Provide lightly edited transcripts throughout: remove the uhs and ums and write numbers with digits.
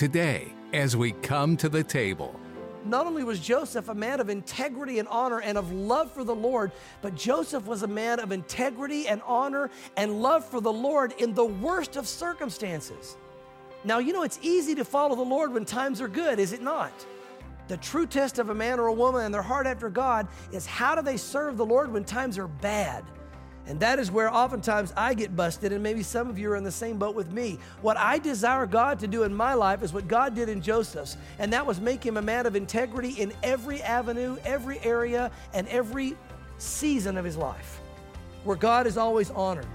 today as we come to the table. Not only was Joseph a man of integrity and honor and of love for the Lord, but Joseph was a man of integrity and honor and love for the Lord in the worst of circumstances. Now, you know, it's easy to follow the Lord when times are good, is it not? The true test of a man or a woman and their heart after God is how do they serve the Lord when times are bad? And that is where oftentimes I get busted, and maybe some of you are in the same boat with me. What I desire God to do in my life is what God did in Joseph's, and that was make him a man of integrity in every avenue, every area, and every season of his life, where God is always honored.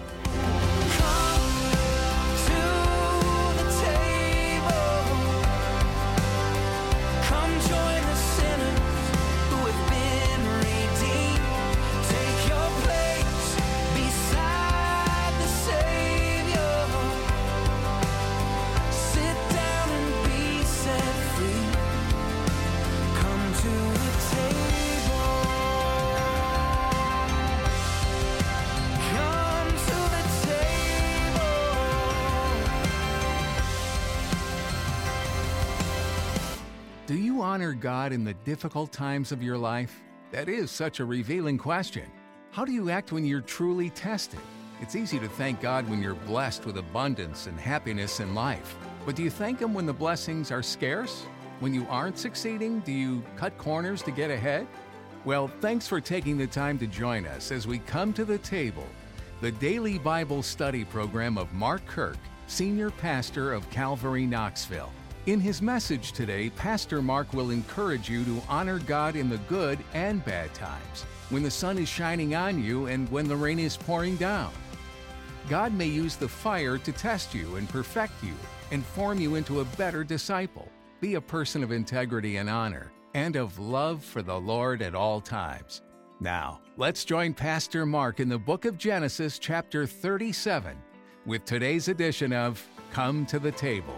Do you honor God in the difficult times of your life? That is such a revealing question. How do you act when you're truly tested? It's easy to thank God when you're blessed with abundance and happiness in life. But do you thank Him when the blessings are scarce? When you aren't succeeding, do you cut corners to get ahead? Well, thanks for taking the time to join us as we come to the table, the daily Bible study program of Mark Kirk, Senior Pastor of Calvary, Knoxville. In his message today, Pastor Mark will encourage you to honor God in the good and bad times, when the sun is shining on you and when the rain is pouring down. God may use the fire to test you and perfect you and form you into a better disciple. Be a person of integrity and honor and of love for the Lord at all times. Now, let's join Pastor Mark in the book of Genesis, chapter 37, with today's edition of Come to the Table.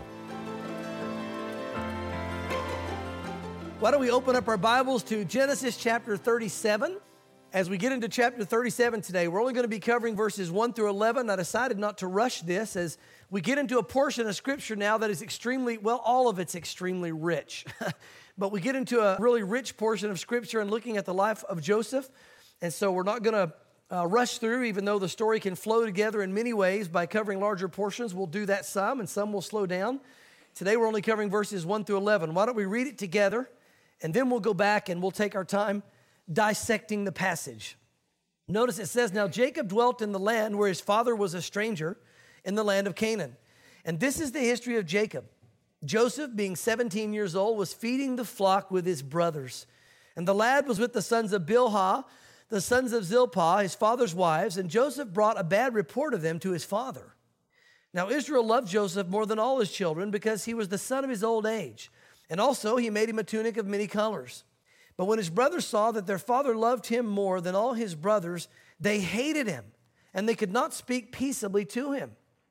Why don't we open up our Bibles to Genesis chapter 37? As we get into chapter 37 today, we're only going to be covering verses 1 through 11. I decided not to rush this as we get into a portion of Scripture now that is extremely, well, all of it's extremely rich. But we get into a really rich portion of Scripture and looking at the life of Joseph. And so we're not going to rush through, even though the story can flow together in many ways by covering larger portions. We'll do that some, and some will slow down. Today we're only covering verses 1 through 11. Why don't we read it together? And then we'll go back and we'll take our time dissecting the passage. Notice it says, "Now Jacob dwelt in the land where his father was a stranger, in the land of Canaan. And this is the history of Jacob. Joseph, being 17 years old, was feeding the flock with his brothers. And the lad was with the sons of Bilhah, the sons of Zilpah, his father's wives, and Joseph brought a bad report of them to his father. Now Israel loved Joseph more than all his children because he was the son of his old age. And also he made him a tunic of many colors. But when his brothers saw that their father loved him more than all his brothers, they hated him, and they could not speak peaceably to him.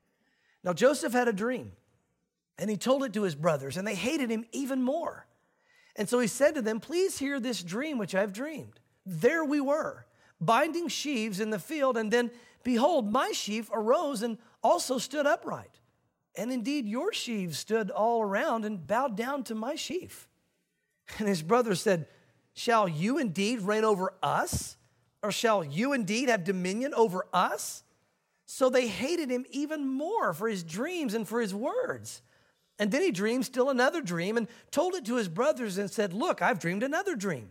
Now Joseph had a dream, and he told it to his brothers, and they hated him even more. And so he said to them, 'Please hear this dream which I have dreamed. There we were, binding sheaves in the field, and then, behold, my sheaf arose and also stood upright. And indeed, your sheaves stood all around and bowed down to my sheaf.' And his brothers said, 'Shall you indeed reign over us? Or shall you indeed have dominion over us?' So they hated him even more for his dreams and for his words. And then he dreamed still another dream and told it to his brothers and said, 'Look, I've dreamed another dream.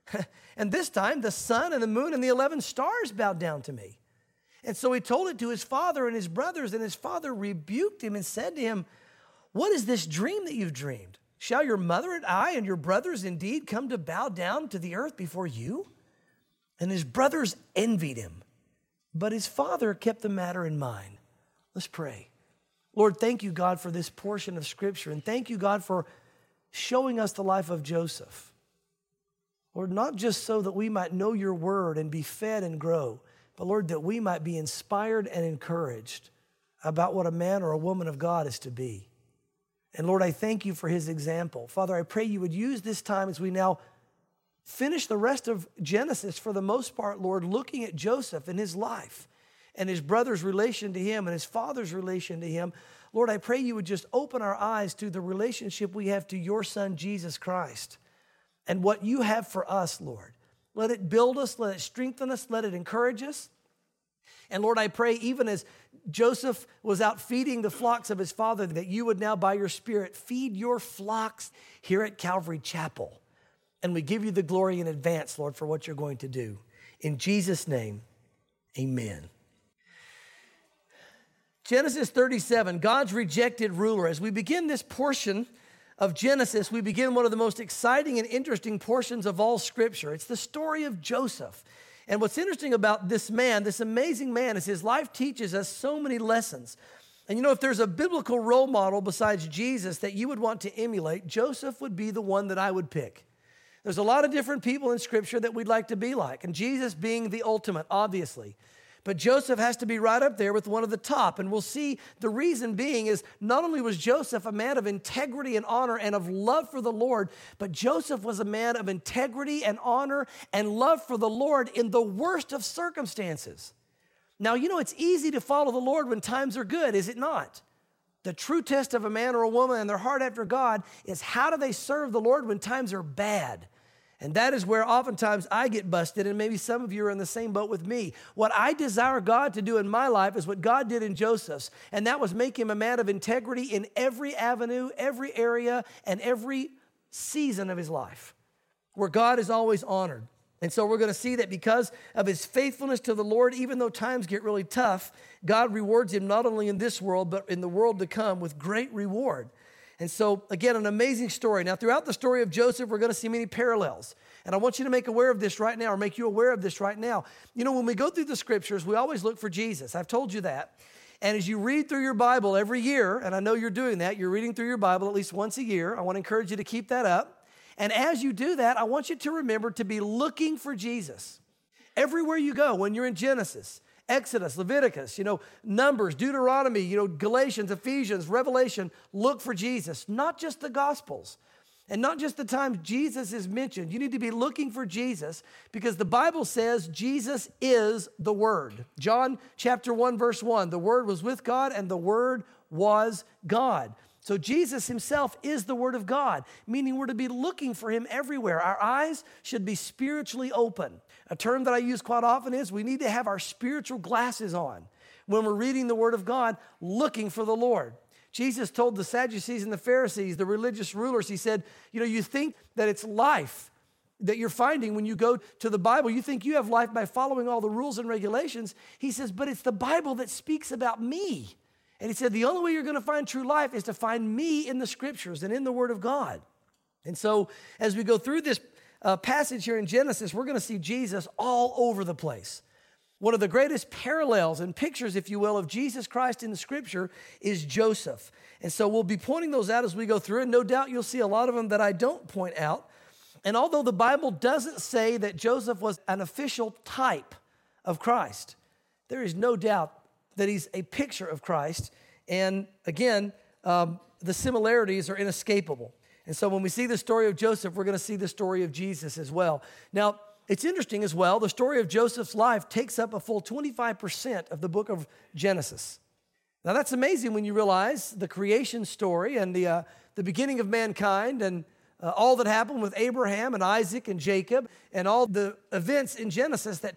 And this time the sun and the moon and the 11 stars bowed down to me.' And so he told it to his father and his brothers, and his father rebuked him and said to him, 'What is this dream that you've dreamed? Shall your mother and I and your brothers indeed come to bow down to the earth before you?' And his brothers envied him, but his father kept the matter in mind." Let's pray. Lord, thank you, God, for this portion of Scripture, and thank you, God, for showing us the life of Joseph. Lord, not just so that we might know your word and be fed and grow, but Lord, that we might be inspired and encouraged about what a man or a woman of God is to be. And Lord, I thank you for his example. Father, I pray you would use this time as we now finish the rest of Genesis for the most part, Lord, looking at Joseph and his life and his brother's relation to him and his father's relation to him. Lord, I pray you would just open our eyes to the relationship we have to your Son, Jesus Christ, and what you have for us, Lord. Let it build us, let it strengthen us, let it encourage us. And Lord, I pray even as Joseph was out feeding the flocks of his father, that you would now by your Spirit feed your flocks here at Calvary Chapel. And we give you the glory in advance, Lord, for what you're going to do. In Jesus' name, amen. Genesis 37, God's rejected ruler. As we begin this portion of Genesis, we begin one of the most exciting and interesting portions of all Scripture. It's the story of Joseph. And what's interesting about this man, this amazing man, is his life teaches us so many lessons. And you know, if there's a biblical role model besides Jesus that you would want to emulate, Joseph would be the one that I would pick. There's a lot of different people in Scripture that we'd like to be like, and Jesus being the ultimate, obviously. But Joseph has to be right up there with one of the top. And we'll see the reason being is not only was Joseph a man of integrity and honor and of love for the Lord, but Joseph was a man of integrity and honor and love for the Lord in the worst of circumstances. Now, you know, it's easy to follow the Lord when times are good, is it not? The true test of a man or a woman and their heart after God is how do they serve the Lord when times are bad? And that is where oftentimes I get busted, and maybe some of you are in the same boat with me. What I desire God to do in my life is what God did in Joseph's, and that was make him a man of integrity in every avenue, every area, and every season of his life, where God is always honored. And so we're going to see that because of his faithfulness to the Lord, even though times get really tough, God rewards him not only in this world, but in the world to come with great reward. And so, again, an amazing story. Now, throughout the story of Joseph, we're going to see many parallels. And I want you to make aware of this right now, or make you aware of this right now. You know, when we go through the Scriptures, we always look for Jesus. I've told you that. And as you read through your Bible every year, and I know you're doing that, you're reading through your Bible at least once a year. I want to encourage you to keep that up. And as you do that, I want you to remember to be looking for Jesus. Everywhere you go, when you're in Genesis, Exodus, Leviticus, Numbers, Deuteronomy, Galatians, Ephesians, Revelation, look for Jesus, not just the Gospels. And not just the time Jesus is mentioned. You need to be looking for Jesus because the Bible says Jesus is the Word. John chapter 1, verse 1, the Word was with God and the Word was God. So Jesus himself is the Word of God, meaning we're to be looking for him everywhere. Our eyes should be spiritually open. A term that I use quite often is we need to have our spiritual glasses on when we're reading the Word of God, looking for the Lord. Jesus told the Sadducees and the Pharisees, the religious rulers, he said, you think that it's life that you're finding when you go to the Bible. You think you have life by following all the rules and regulations. He says, but it's the Bible that speaks about me. And he said, the only way you're going to find true life is to find me in the Scriptures and in the Word of God. And so as we go through this passage here in Genesis, we're going to see Jesus all over the place. One of the greatest parallels and pictures, if you will, of Jesus Christ in the Scripture is Joseph. And so we'll be pointing those out as we go through, and no doubt you'll see a lot of them that I don't point out. And although the Bible doesn't say that Joseph was an official type of Christ, there is no doubt that he's a picture of Christ. And again, the similarities are inescapable. And so when we see the story of Joseph, we're going to see the story of Jesus as well. Now, it's interesting as well, the story of Joseph's life takes up a full 25% of the book of Genesis. Now that's amazing when you realize the creation story and the beginning of mankind and all that happened with Abraham and Isaac and Jacob and all the events in Genesis, that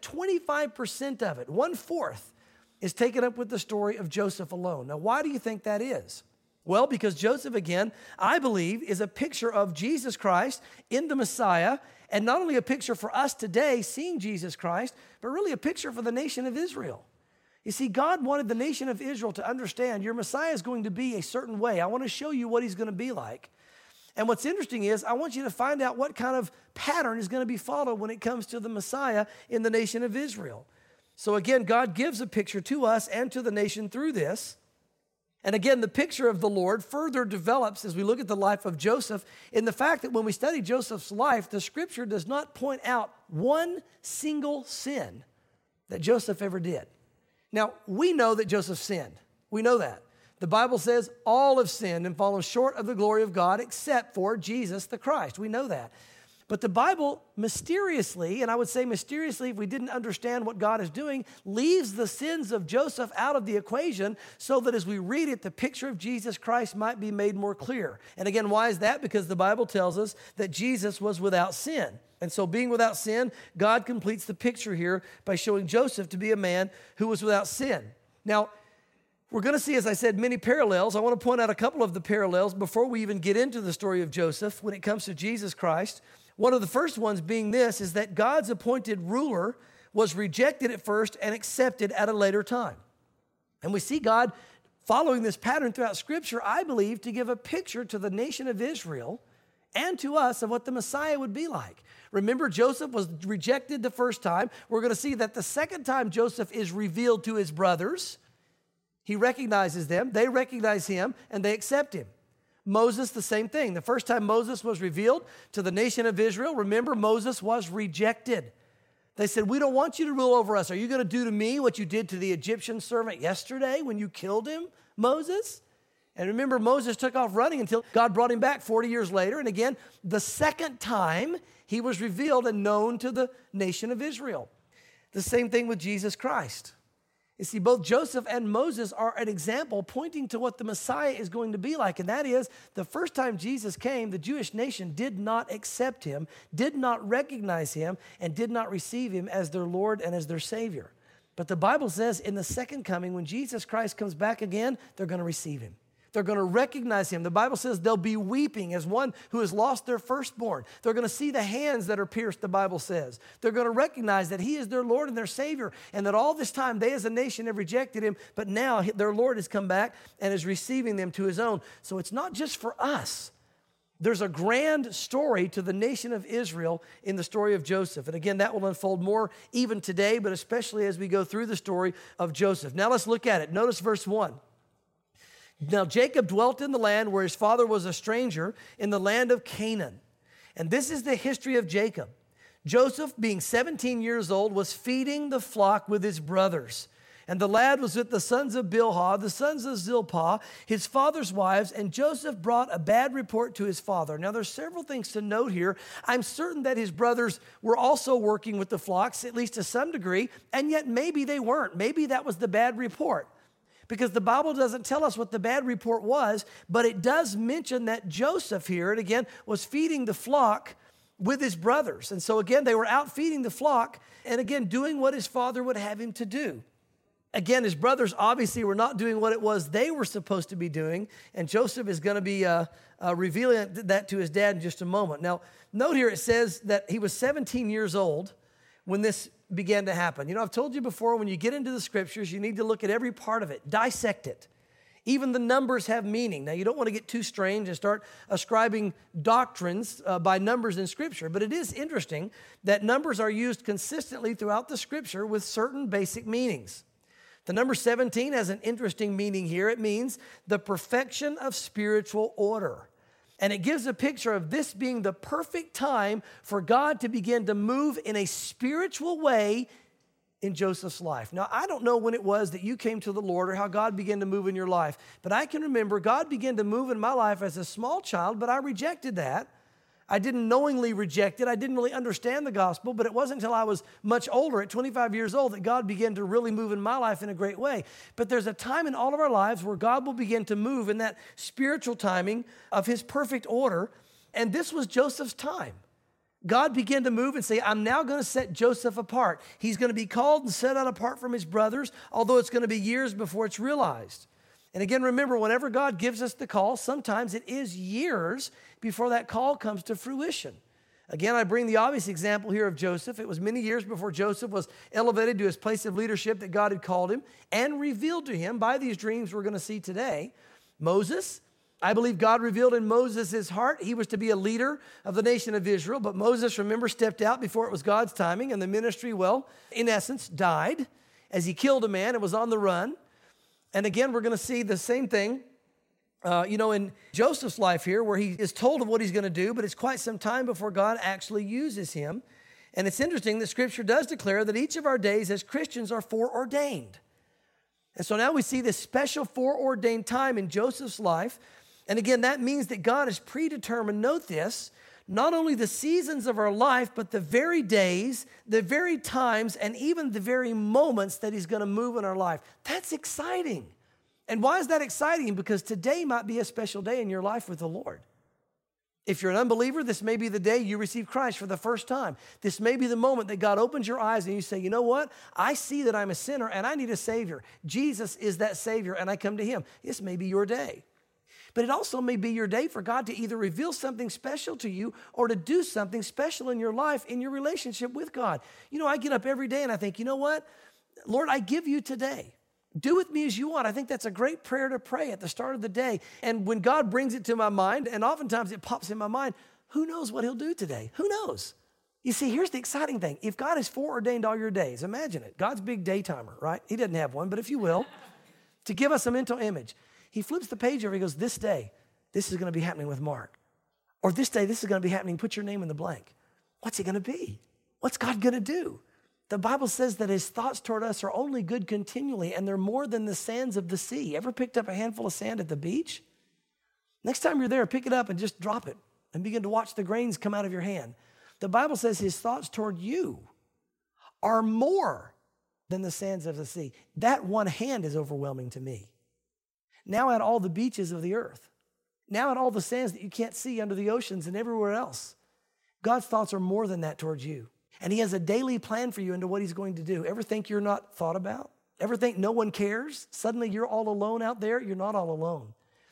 25% of it, 1/4, is taken up with the story of Joseph alone. Now why do you think that is? Well, because Joseph, again, I believe, is a picture of Jesus Christ in the Messiah, and not only a picture for us today, seeing Jesus Christ, but really a picture for the nation of Israel. You see, God wanted the nation of Israel to understand your Messiah is going to be a certain way. I want to show you what he's going to be like. And what's interesting is I want you to find out what kind of pattern is going to be followed when it comes to the Messiah in the nation of Israel. So again, God gives a picture to us and to the nation through this. And again, the picture of the Lord further develops as we look at the life of Joseph in the fact that when we study Joseph's life, the Scripture does not point out one single sin that Joseph ever did. Now, we know that Joseph sinned. We know that. The Bible says all have sinned and fallen short of the glory of God except for Jesus the Christ. We know that. But the Bible mysteriously, and I would say mysteriously if we didn't understand what God is doing, leaves the sins of Joseph out of the equation so that as we read it, the picture of Jesus Christ might be made more clear. And again, why is that? Because the Bible tells us that Jesus was without sin. And so being without sin, God completes the picture here by showing Joseph to be a man who was without sin. Now, we're going to see, as I said, many parallels. I want to point out a couple of the parallels before we even get into the story of Joseph when it comes to Jesus Christ. One of the first ones being this is that God's appointed ruler was rejected at first and accepted at a later time. And we see God following this pattern throughout Scripture, I believe, to give a picture to the nation of Israel and to us of what the Messiah would be like. Remember, Joseph was rejected the first time. We're going to see that the second time Joseph is revealed to his brothers, he recognizes them, they recognize him, and they accept him. Moses, the same thing. The first time Moses was revealed to the nation of Israel, remember, Moses was rejected. They said, we don't want you to rule over us. Are you going to do to me what you did to the Egyptian servant yesterday when you killed him, Moses? And remember, Moses took off running until God brought him back 40 years later. And again, the second time he was revealed and known to the nation of Israel. The same thing with Jesus Christ. You see, both Joseph and Moses are an example pointing to what the Messiah is going to be like. And that is, the first time Jesus came, the Jewish nation did not accept him, did not recognize him, and did not receive him as their Lord and as their Savior. But the Bible says in the second coming, when Jesus Christ comes back again, they're going to receive him. They're going to recognize him. The Bible says they'll be weeping as one who has lost their firstborn. They're going to see the hands that are pierced, the Bible says. They're going to recognize that he is their Lord and their Savior, and that all this time they as a nation have rejected him, but now their Lord has come back and is receiving them to his own. So it's not just for us. There's a grand story to the nation of Israel in the story of Joseph. And again, that will unfold more even today, but especially as we go through the story of Joseph. Now let's look at it. Notice verse 1. Now Jacob dwelt in the land where his father was a stranger, in the land of Canaan. And this is the history of Jacob. Joseph, being 17 years old, was feeding the flock with his brothers. And the lad was with the sons of Bilhah, the sons of Zilpah, his father's wives, and Joseph brought a bad report to his father. Now, there's several things to note here. I'm certain that his brothers were also working with the flocks, at least to some degree, and yet maybe they weren't. Maybe that was the bad report. Because the Bible doesn't tell us what the bad report was, but it does mention that Joseph here, and again, was feeding the flock with his brothers. And so again, they were out feeding the flock, and again, doing what his father would have him to do. Again, his brothers obviously were not doing what it was they were supposed to be doing, and Joseph is going to be revealing that to his dad in just a moment. Now, note here it says that he was 17 years old when this began to happen. You know, I've told you before, when you get into the scriptures, you need to look at every part of it, dissect it. Even the numbers have meaning. Now, you don't want to get too strange and start ascribing doctrines by numbers in Scripture, but it is interesting that numbers are used consistently throughout the Scripture with certain basic meanings. The number 17 has an interesting meaning here. It means the perfection of spiritual order. And it gives a picture of this being the perfect time for God to begin to move in a spiritual way in Joseph's life. Now, I don't know when it was that you came to the Lord or how God began to move in your life, but I can remember God began to move in my life as a small child, but I rejected that. I didn't knowingly reject it. I didn't really understand the gospel, but it wasn't until I was much older, at 25 years old, that God began to really move in my life in a great way. But there's a time in all of our lives where God will begin to move in that spiritual timing of his perfect order, and this was Joseph's time. God began to move and say, I'm now going to set Joseph apart. He's going to be called and set out apart from his brothers, although it's going to be years before it's realized. And again, remember, whenever God gives us the call, sometimes it is years before that call comes to fruition. Again, I bring the obvious example here of Joseph. It was many years before Joseph was elevated to his place of leadership that God had called him and revealed to him by these dreams we're going to see today. Moses, I believe God revealed in Moses' heart he was to be a leader of the nation of Israel. But Moses, remember, stepped out before it was God's timing, and the ministry, well, in essence, died as he killed a man and was on the run. And again, we're going to see the same thing, in Joseph's life here, where he is told of what he's going to do, but it's quite some time before God actually uses him. And it's interesting that Scripture does declare that each of our days as Christians are foreordained. And so now we see this special foreordained time in Joseph's life. And again, that means that God has predetermined, note this, not only the seasons of our life, but the very days, the very times, and even the very moments that he's going to move in our life. That's exciting. And why is that exciting? Because today might be a special day in your life with the Lord. If you're an unbeliever, this may be the day you receive Christ for the first time. This may be the moment that God opens your eyes and you say, you know what? I see that I'm a sinner and I need a Savior. Jesus is that Savior and I come to him. This may be your day. But it also may be your day for God to either reveal something special to you or to do something special in your life, in your relationship with God. You know, I get up every day and I think, you know what? Lord, I give you today. Do with me as you want. I think that's a great prayer to pray at the start of the day. And when God brings it to my mind, and oftentimes it pops in my mind, who knows what he'll do today? Who knows? You see, here's the exciting thing. If God has foreordained all your days, imagine it. God's big day timer, right? He doesn't have one, but if you will, to give us a mental image. He flips the page over, he goes, this day, this is going to be happening with Mark. Or this day, this is going to be happening, put your name in the blank. What's it going to be? What's God going to do? The Bible says that his thoughts toward us are only good continually, and they're more than the sands of the sea. Ever picked up a handful of sand at the beach? Next time you're there, pick it up and just drop it and begin to watch the grains come out of your hand. The Bible says his thoughts toward you are more than the sands of the sea. That one hand is overwhelming to me. Now add all the beaches of the earth. Now add all the sands that you can't see under the oceans and everywhere else. God's thoughts are more than that towards you. And he has a daily plan for you into what he's going to do. Ever think you're not thought about? Ever think no one cares? Suddenly you're all alone out there? You're not all alone.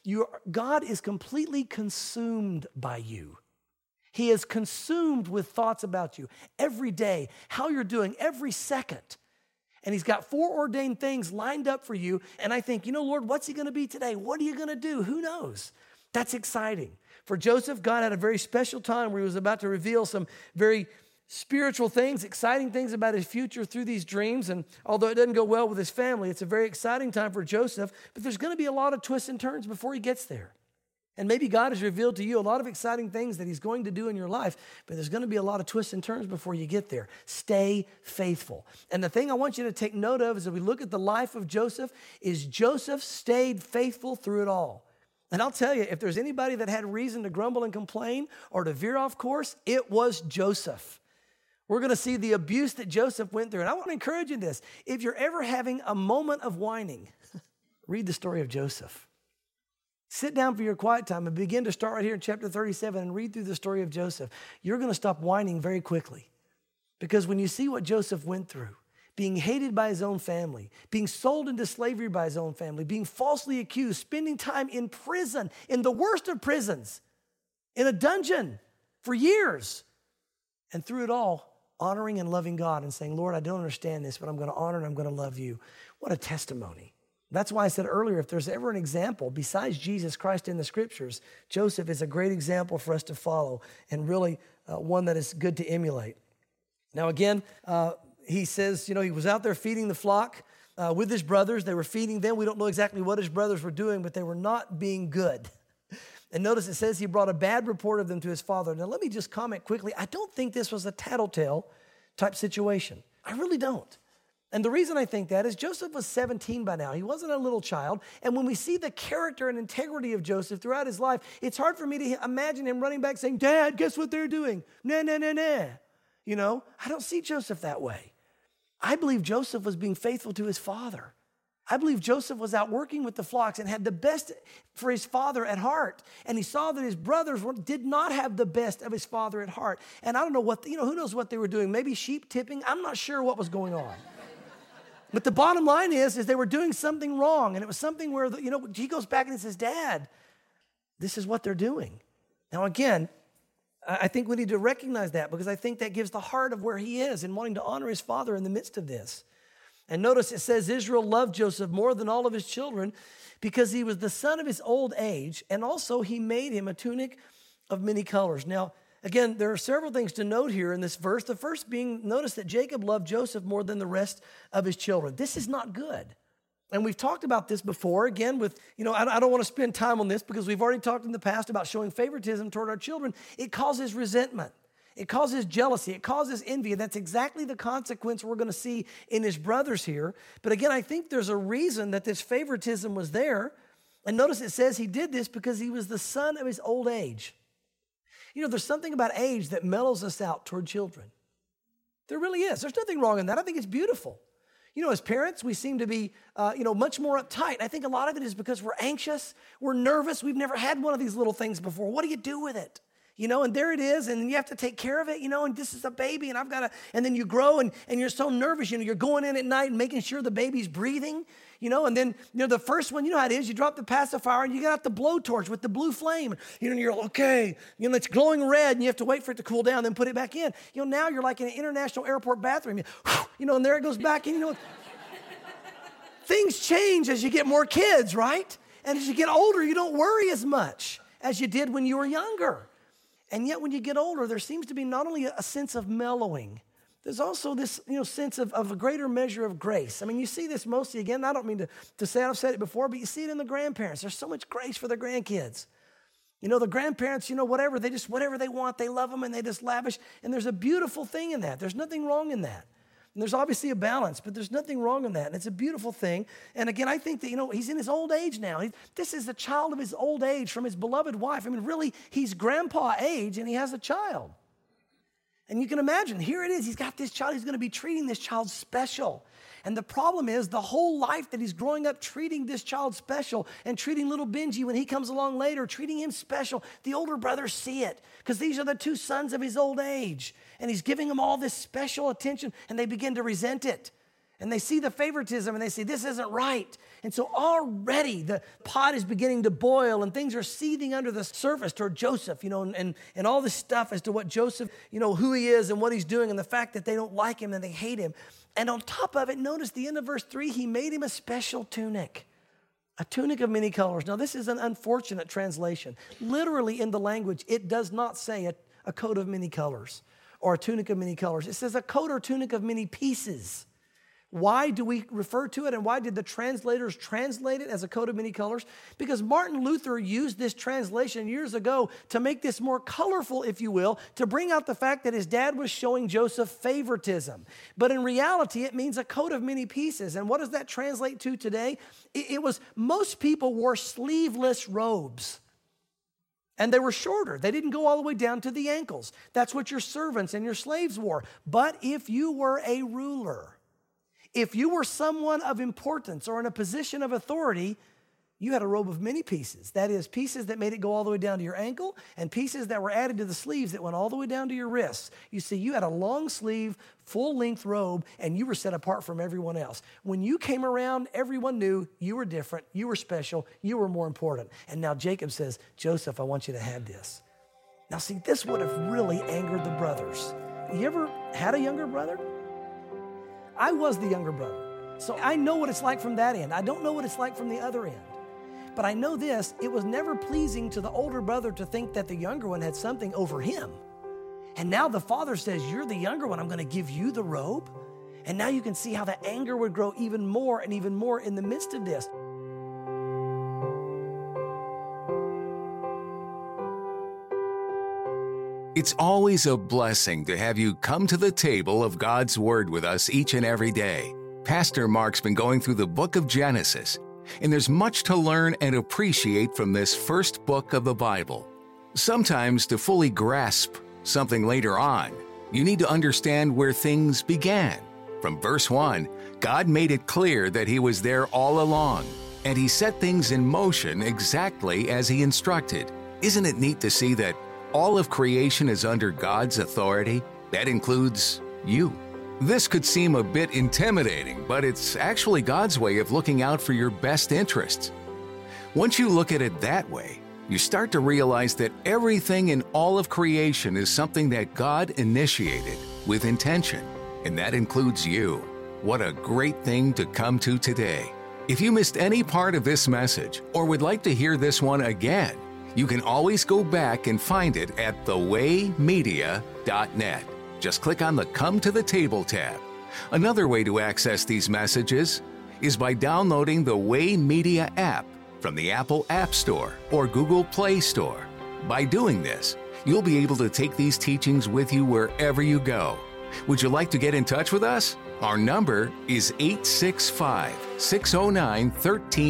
God is completely consumed by you. He is consumed with thoughts about you every day, how you're doing every second. And he's got foreordained things lined up for you. And I think, you know, Lord, what's he going to be today? What are you going to do? Who knows? That's exciting. For Joseph, God had a very special time where he was about to reveal some very spiritual things, exciting things about his future through these dreams. And although it doesn't go well with his family, it's a very exciting time for Joseph. But there's going to be a lot of twists and turns before he gets there. And maybe God has revealed to you a lot of exciting things that he's going to do in your life, but there's going to be a lot of twists and turns before you get there. Stay faithful. And the thing I want you to take note of as we look at the life of Joseph is Joseph stayed faithful through it all. And I'll tell you, if there's anybody that had reason to grumble and complain or to veer off course, it was Joseph. We're going to see the abuse that Joseph went through. And I want to encourage you in this. If you're ever having a moment of whining, read the story of Joseph. Sit down for your quiet time and begin to start right here in chapter 37 and read through the story of Joseph. You're going to stop whining very quickly. Because when you see what Joseph went through, being hated by his own family, being sold into slavery by his own family, being falsely accused, spending time in prison, in the worst of prisons, in a dungeon for years, and through it all, honoring and loving God and saying, Lord, I don't understand this, but I'm going to honor and I'm going to love you. What a testimony. That's why I said earlier, if there's ever an example besides Jesus Christ in the scriptures, Joseph is a great example for us to follow and really one that is good to emulate. Now again, he says, he was out there feeding the flock with his brothers. They were feeding them. We don't know exactly what his brothers were doing, but they were not being good. And notice it says he brought a bad report of them to his father. Now, let me just comment quickly. I don't think this was a tattletale type situation. I really don't. And the reason I think that is Joseph was 17 by now. He wasn't a little child. And when we see the character and integrity of Joseph throughout his life, it's hard for me to imagine him running back saying, Dad, guess what they're doing? Nah. I don't see Joseph that way. I believe Joseph was being faithful to his father. I believe Joseph was out working with the flocks and had the best for his father at heart. And he saw that his brothers did not have the best of his father at heart. And I don't know who knows what they were doing. Maybe sheep tipping. I'm not sure what was going on. But the bottom line is they were doing something wrong. And it was something where, he goes back and he says, Dad, this is what they're doing. Now, again, I think we need to recognize that because I think that gives the heart of where he is in wanting to honor his father in the midst of this. And notice it says Israel loved Joseph more than all of his children because he was the son of his old age, and also he made him a tunic of many colors. Now, again, there are several things to note here in this verse. The first being, notice that Jacob loved Joseph more than the rest of his children. This is not good. And we've talked about this before, again, with, I don't want to spend time on this because we've already talked in the past about showing favoritism toward our children. It causes resentment. It causes jealousy. It causes envy. And that's exactly the consequence we're going to see in his brothers here. But again, I think there's a reason that this favoritism was there. And notice it says he did this because he was the son of his old age. You know, there's something about age that mellows us out toward children. There really is. There's nothing wrong in that. I think it's beautiful. You know, as parents, we seem to be, much more uptight. I think a lot of it is because we're anxious, we're nervous. We've never had one of these little things before. What do you do with it? You know, and there it is, and you have to take care of it, you know, and this is a baby, and and then you grow, and you're so nervous, you know, you're going in at night and making sure the baby's breathing, you know, and then, you know, the first one, you know how it is, you drop the pacifier, and you got the blowtorch with the blue flame, you know, and you're okay, you know, it's glowing red, and you have to wait for it to cool down, then put it back in. You know, now you're like in an international airport bathroom, you know, and there it goes back in, you know. Things change as you get more kids, right? And as you get older, you don't worry as much as you did when you were younger. And yet when you get older, there seems to be not only a sense of mellowing, there's also this, you know, sense of a greater measure of grace. I mean, you see this mostly, again, I don't mean to say I've said it before, but you see it in the grandparents. There's so much grace for the grandkids. You know, the grandparents, you know, whatever they want, they love them and they just lavish. And there's a beautiful thing in that. There's nothing wrong in that. And there's obviously a balance, but there's nothing wrong in that. And it's a beautiful thing. And again, I think that, you know, he's in his old age now. This is the child of his old age from his beloved wife. I mean, really, he's grandpa age and he has a child. And you can imagine, here it is. He's got this child. He's going to be treating this child special. And the problem is the whole life that he's growing up treating this child special and treating little Benji when he comes along later, treating him special. The older brothers see it because these are the two sons of his old age. And he's giving them all this special attention and they begin to resent it. And they see the favoritism and they say, this isn't right. And so already the pot is beginning to boil and things are seething under the surface toward Joseph, you know, and all this stuff as to what Joseph, you know, who he is and what he's doing and the fact that they don't like him and they hate him. And on top of it, notice the end of verse 3, he made him a special tunic, a tunic of many colors. Now, this is an unfortunate translation. Literally in the language, it does not say a coat of many colors or a tunic of many colors. It says a coat or tunic of many pieces. Why do we refer to it and why did the translators translate it as a coat of many colors? Because Martin Luther used this translation years ago to make this more colorful, if you will, to bring out the fact that his dad was showing Joseph favoritism. But in reality, it means a coat of many pieces. And what does that translate to today? It was most people wore sleeveless robes. And they were shorter. They didn't go all the way down to the ankles. That's what your servants and your slaves wore. But if you were a ruler, if you were someone of importance or in a position of authority, you had a robe of many pieces. That is, pieces that made it go all the way down to your ankle and pieces that were added to the sleeves that went all the way down to your wrists. You see, you had a long sleeve, full-length robe, and you were set apart from everyone else. When you came around, everyone knew you were different, you were special, you were more important. And now Jacob says, Joseph, I want you to have this. Now, see, this would have really angered the brothers. You ever had a younger brother? I was the younger brother, so I know what it's like from that end. I don't know what it's like from the other end. But I know this, it was never pleasing to the older brother to think that the younger one had something over him. And now the father says, you're the younger one, I'm going to give you the robe. And now you can see how the anger would grow even more and even more in the midst of this. It's always a blessing to have you come to the table of God's Word with us each and every day. Pastor Mark's been going through the book of Genesis, and there's much to learn and appreciate from this first book of the Bible. Sometimes to fully grasp something later on, you need to understand where things began. From verse 1, God made it clear that He was there all along, and He set things in motion exactly as He instructed. Isn't it neat to see that all of creation is under God's authority? That includes you. This could seem a bit intimidating, but it's actually God's way of looking out for your best interests. Once you look at it that way, you start to realize that everything in all of creation is something that God initiated with intention, and that includes you. What a great thing to come to today. If you missed any part of this message or would like to hear this one again, you can always go back and find it at thewaymedia.net. Just click on the Come to the Table tab. Another way to access these messages is by downloading the Way Media app from the Apple App Store or Google Play Store. By doing this, you'll be able to take these teachings with you wherever you go. Would you like to get in touch with us? Our number is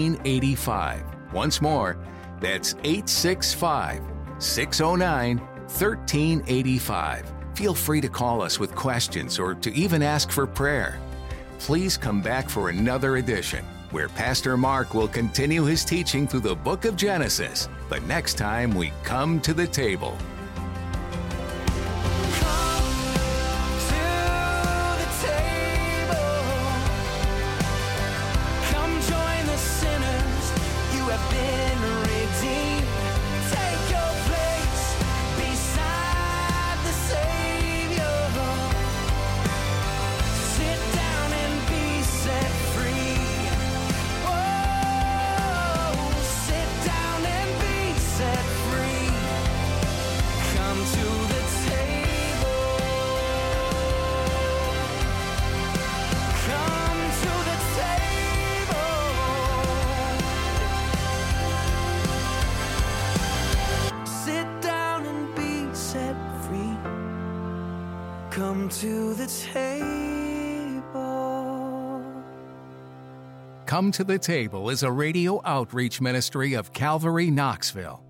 865-609-1385. Once more, that's 865-609-1385. 1385. Feel free to call us with questions or to even ask for prayer. Please come back for another edition where Pastor Mark will continue his teaching through the book of Genesis. But next time we come to the table. Come to the table. Come to the Table is a radio outreach ministry of Calvary Knoxville.